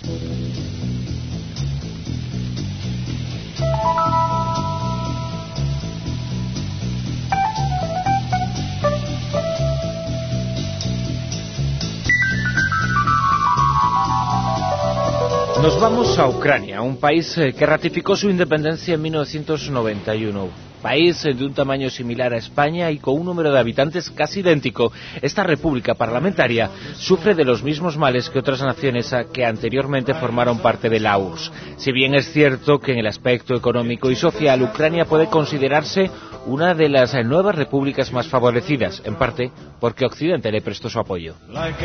Nos vamos a Ucrania, un país que ratificó su independencia en 1991. País de un tamaño similar a España y con un número de habitantes casi idéntico. Esta república parlamentaria sufre de los mismos males que otras naciones que anteriormente formaron parte de la URSS. Si bien es cierto que en el aspecto económico y social Ucrania puede considerarse una de las nuevas repúblicas más favorecidas, en parte porque Occidente le prestó su apoyo.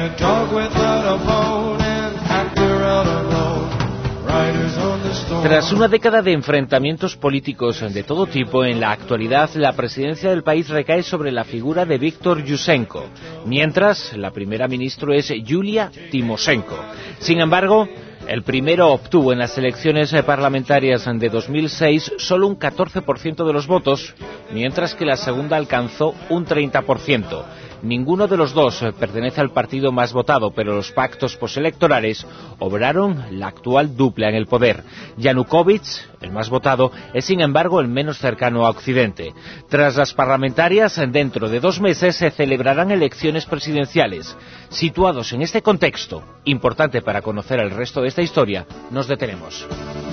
Tras una década de enfrentamientos políticos de todo tipo, en la actualidad la presidencia del país recae sobre la figura de Víctor Yushchenko, mientras la primera ministra es Yulia Tymoshenko. Sin embargo, el primero obtuvo en las elecciones parlamentarias de 2006 solo un 14% de los votos, mientras que la segunda alcanzó un 30%. Ninguno de los dos pertenece al partido más votado, pero los pactos postelectorales obraron la actual dupla en el poder. Yanukovych, el más votado, es sin embargo el menos cercano a Occidente. Tras las parlamentarias, dentro de 2 meses se celebrarán elecciones presidenciales. Situados en este contexto, importante para conocer el resto de esta historia, nos detenemos.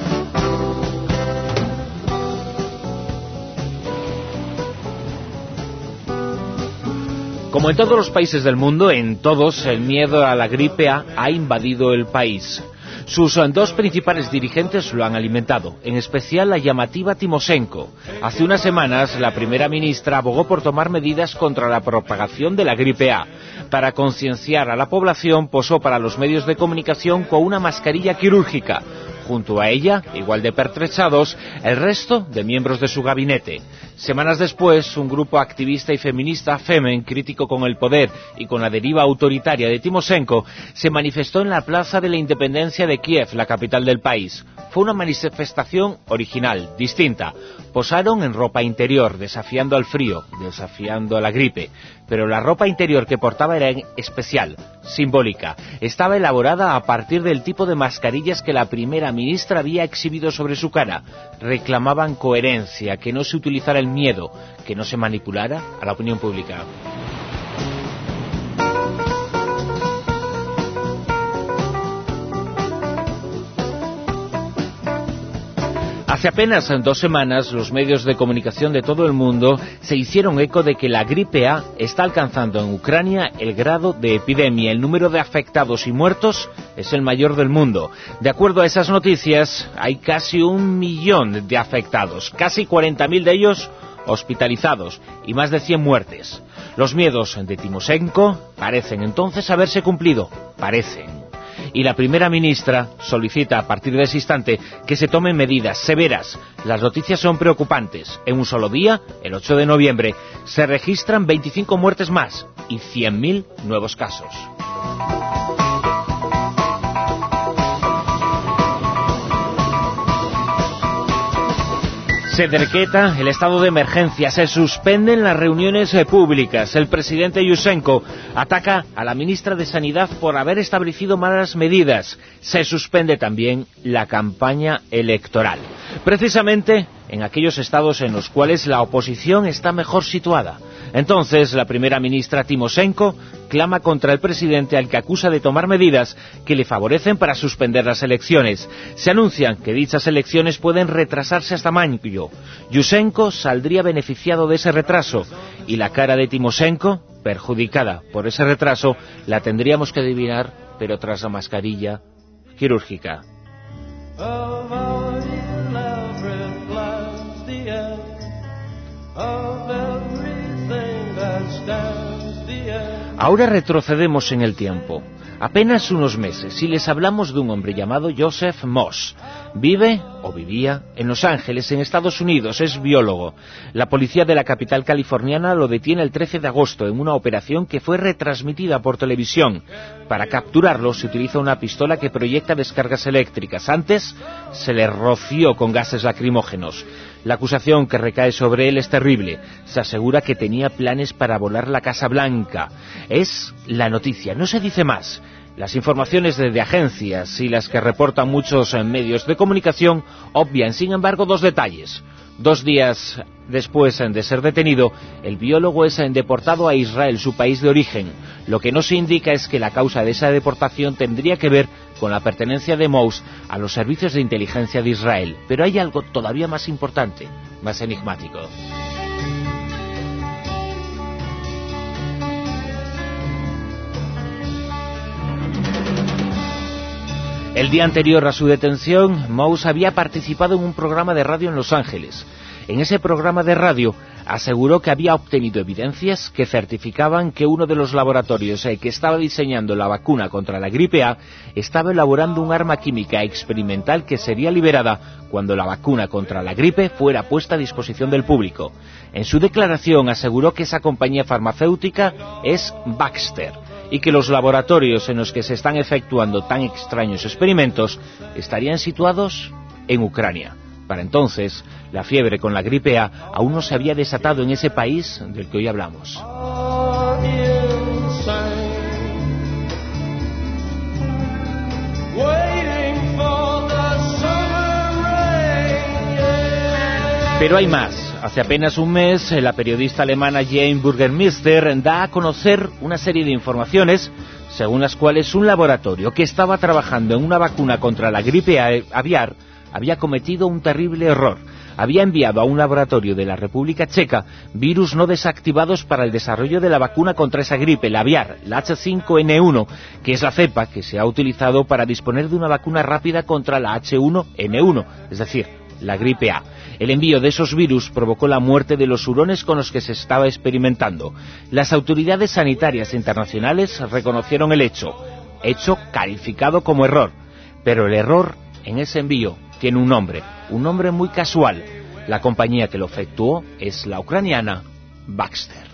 Como en todos los países del mundo, en todos el miedo a la gripe A ha invadido el país. Sus 2 principales dirigentes lo han alimentado, en especial la llamativa Tymoshenko. Hace unas semanas, la primera ministra abogó por tomar medidas contra la propagación de la gripe A. Para concienciar a la población, posó para los medios de comunicación con una mascarilla quirúrgica. Junto a ella, igual de pertrechados, el resto de miembros de su gabinete. Semanas después, un grupo activista y feminista, Femen, crítico con el poder y con la deriva autoritaria de Tymoshenko, se manifestó en la Plaza de la Independencia de Kiev, la capital del país. Fue una manifestación original, distinta. Posaron en ropa interior, desafiando al frío, desafiando a la gripe. Pero la ropa interior que portaba era especial, simbólica. Estaba elaborada a partir del tipo de mascarillas que la primera ministra había exhibido sobre su cara. Reclamaban coherencia, que no se utilizara el miedo, que no se manipulara a la opinión pública. Hace apenas 2 semanas, los medios de comunicación de todo el mundo se hicieron eco de que la gripe A está alcanzando en Ucrania el grado de epidemia. El número de afectados y muertos es el mayor del mundo. De acuerdo a esas noticias, hay casi 1 millón de afectados, casi 40.000 de ellos hospitalizados y más de 100 muertes. Los miedos de Tymoshenko parecen entonces haberse cumplido, parecen. Y la primera ministra solicita a partir de ese instante que se tomen medidas severas. Las noticias son preocupantes. En un solo día, el 8 de noviembre, se registran 25 muertes más y 100.000 nuevos casos. Se decreta el estado de emergencia, se suspenden las reuniones públicas. El presidente Yushchenko ataca a la ministra de Sanidad por haber establecido malas medidas. Se suspende también la campaña electoral. Precisamente en aquellos estados en los cuales la oposición está mejor situada. Entonces, la primera ministra Tymoshenko clama contra el presidente al que acusa de tomar medidas que le favorecen para suspender las elecciones. Se anuncian que dichas elecciones pueden retrasarse hasta mayo. Yushchenko saldría beneficiado de ese retraso y la cara de Tymoshenko, perjudicada por ese retraso, la tendríamos que adivinar, pero tras la mascarilla quirúrgica. Ahora retrocedemos en el tiempo, apenas unos meses, y les hablamos de un hombre llamado Joseph Moss. Vive, o vivía, en Los Ángeles, en Estados Unidos, es biólogo. La policía de la capital californiana lo detiene el 13 de agosto en una operación que fue retransmitida por televisión. Para capturarlo se utiliza una pistola que proyecta descargas eléctricas. Antes se le roció con gases lacrimógenos. La acusación que recae sobre él es terrible. Se asegura que tenía planes para volar la Casa Blanca. Es la noticia, no se dice más. Las informaciones de agencias y las que reportan muchos medios de comunicación obvian, sin embargo, dos detalles. 2 días después de ser detenido, el biólogo es deportado a Israel, su país de origen. Lo que no se indica es que la causa de esa deportación tendría que ver con la pertenencia de Mous a los servicios de inteligencia de Israel. Pero hay algo todavía más importante, más enigmático. El día anterior a su detención, Mous había participado en un programa de radio en Los Ángeles. En ese programa de radio aseguró que había obtenido evidencias que certificaban que uno de los laboratorios que estaba diseñando la vacuna contra la gripe A estaba elaborando un arma química experimental que sería liberada cuando la vacuna contra la gripe fuera puesta a disposición del público. En su declaración aseguró que esa compañía farmacéutica es Baxter y que los laboratorios en los que se están efectuando tan extraños experimentos estarían situados en Ucrania. Para entonces, la fiebre con la gripe A aún no se había desatado en ese país del que hoy hablamos. Pero hay más. Hace apenas un mes, la periodista alemana Jane Burgermeister da a conocer una serie de informaciones según las cuales un laboratorio que estaba trabajando en una vacuna contra la gripe aviar había cometido un terrible error. Había enviado a un laboratorio de la República Checa virus no desactivados para el desarrollo de la vacuna contra esa gripe, la aviar, la H5N1, que es la cepa que se ha utilizado para disponer de una vacuna rápida contra la H1N1, es decir, la gripe A. El envío de esos virus provocó la muerte de los hurones con los que se estaba experimentando. Las autoridades sanitarias internacionales reconocieron el hecho calificado como error, pero el error en ese envío tiene un nombre muy casual. La compañía que lo efectuó es la ucraniana Baxter.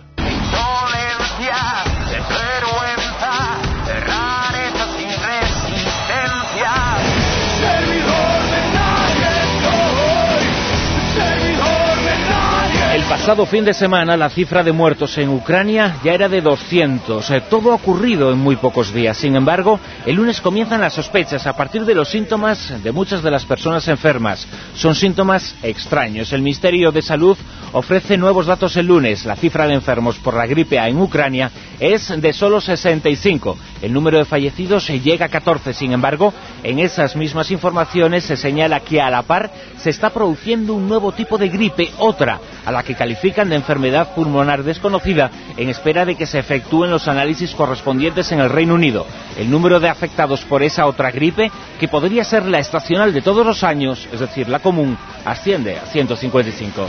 El pasado fin de semana la cifra de muertos en Ucrania ya era de 200. Todo ha ocurrido en muy pocos días. Sin embargo, el lunes comienzan las sospechas a partir de los síntomas de muchas de las personas enfermas. Son síntomas extraños. El Ministerio de Salud ofrece nuevos datos el lunes. La cifra de enfermos por la gripe A en Ucrania es de solo 65. El número de fallecidos llega a 14. Sin embargo, en esas mismas informaciones se señala que a la par se está produciendo un nuevo tipo de gripe, otra, a la que califican de enfermedad pulmonar desconocida, en espera de que se efectúen los análisis correspondientes en el Reino Unido. El número de afectados por esa otra gripe, que podría ser la estacional de todos los años, es decir, la común, asciende a 155.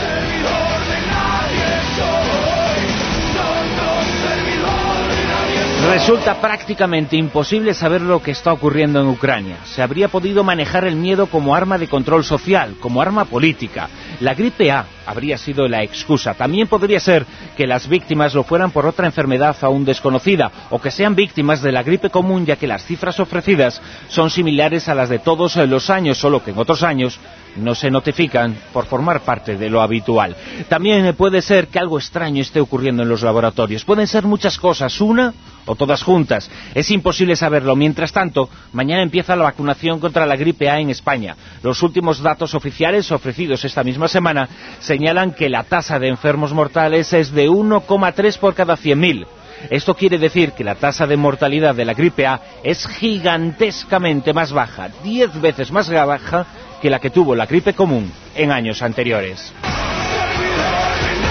Resulta prácticamente imposible saber lo que está ocurriendo en Ucrania. Se habría podido manejar el miedo como arma de control social, como arma política. La gripe A habría sido la excusa. También podría ser que las víctimas lo fueran por otra enfermedad aún desconocida, o que sean víctimas de la gripe común, ya que las cifras ofrecidas son similares a las de todos los años, solo que en otros años no se notifican por formar parte de lo habitual. También puede ser que algo extraño esté ocurriendo en los laboratorios. Pueden ser muchas cosas, una o todas juntas. Es imposible saberlo. Mientras tanto, mañana empieza la vacunación contra la gripe A en España. Los últimos datos oficiales ofrecidos esta misma semana señalan que la tasa de enfermos mortales es de 1,3 por cada 100.000. Esto quiere decir que la tasa de mortalidad de la gripe A es gigantescamente más baja, 10 veces más baja que la que tuvo la gripe común en años anteriores.